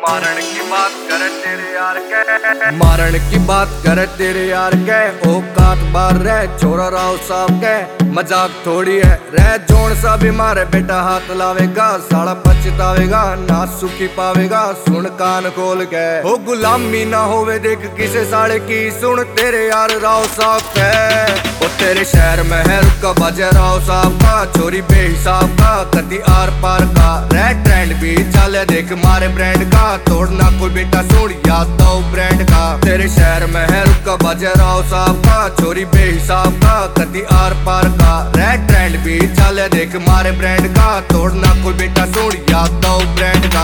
मारण की बात करे तेरे यार के, मारण की बात करे तेरे यार के। औकात बार रह छोरा राव साहब के, मजाक थोड़ी है रह जोन सा भी मारे बेटा हाथ लावेगा, साला पछतावेगा ना सुखी पावेगा। सुन कान खोल के हो गुलामी ना होवे देख किसे साले की, सुन तेरे यार राव साहब के। ओ तेरे शहर में है रुका बाजे राव साहब का, चोरी बेहिसाब का कदी आर पार का। रेड ट्रेंड भी चले देख मारे ब्रांड का, तोड़ना कोई बेटा सुन याद दो ब्रांड का। तेरे शहर में है रुका बाजे राव साहब का, चोरी बेहिसाब का कदी आर पार का। रेड ट्रेंड भी चले देख मारे ब्रांड का, तोड़ना कोई बेटा सुन याद दो ब्रांड का।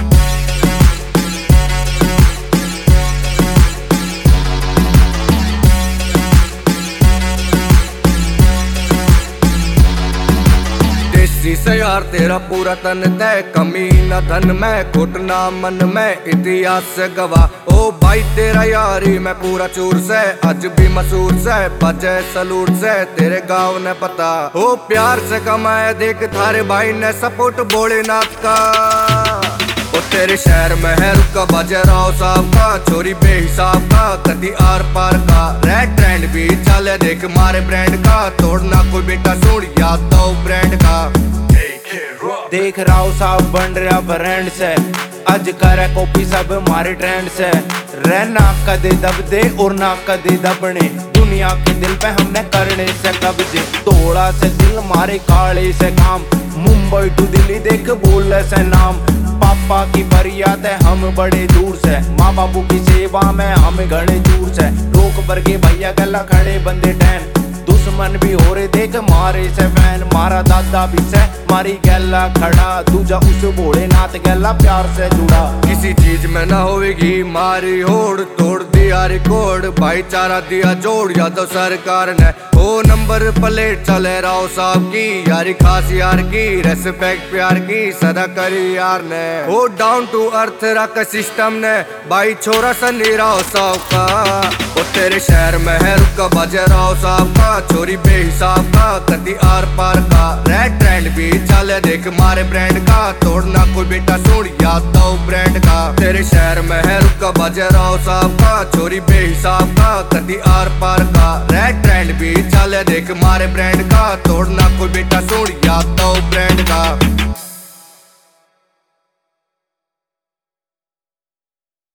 से यार तेरा पूरा तन तय, कमी न धन में खोट ना मन में, इतिहास से गवाह ओ भाई तेरा यारी मैं पूरा चूर से। आज भी मशहूर से बजे सलूट से तेरे गाँव ने पता ओ प्यार से कमाए देख थारे भाई ने सपोर्ट भोलेनाथ का। ओ तेरे शहर में है रुका बाजे राव साहब का, चोरी बेहिसाब का कदी आर पार का। रेड ट्रेंड भी चले देख मारे ब्रांड का, तोड़ना कोई बेटा सुन याद दो ब्रांड का। देख राव साहब बन रहा ब्रांड से, आज करे कॉपी सब मारे ट्रेंड से। रहना कदे दब दे और ना कदे दबने, दुनिया के दिल पे हमने करने से कब्जे। तोड़ा से दिल मारे काले से काम, मुंबई टू दिल्ली देख बोले से नाम। पापा की फरियाद है हम बड़े दूर से, माँ बापू की सेवा में हम घड़े दूर से। रोक पर के भैया गला खड़े बंदे टैन, दुश्मन भी हो रहे देख मारे से फैन। मारा दादा भी से मारी गैला खड़ा, दूजा उस भोलेनाथ गैला प्यार से जुड़ा। किसी चीज में ना होगी मारी होड़, तोड़ दिया रिकॉर्ड भाईचारा दिया जोड़। यादव सरकार ने ओ नंबर प्लेट चले राव साहब की, यारी खास यार की रेस्पेक्ट प्यार की सदा करी यार ने। ओ डाउन टू अर्थ रखा सिस्टम ने भाई छोरा सनी राव साहब का। ओ तेरे शहर में है रुका बाजे राव साहब का, चोरी बेहिसाब का कदी आर पार का। रेड ट्रेंड भी चले देख मारे ब्रांड का, तोड़ना कोई बेटा सुन याद दो ब्रांड का। तेरे शहर में है रुका बाजे राव साहब का, चोरी बेहिसाब का कदी आर पार का। रेड ट्रेंड भी चले देख मारे ब्रांड का, तोड़ना कोई बेटा सुन याद दो ब्रांड का।